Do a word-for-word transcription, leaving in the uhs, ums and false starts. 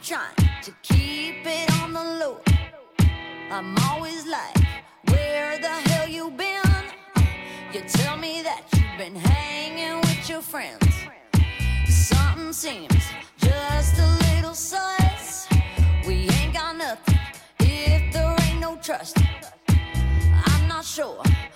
trying to keep it on the low. I'm always like, where the hell you been? You tell me that you've been hanging with your friends. Something seems just a little sus. We ain't got nothing if there ain't no trust. I'm not sure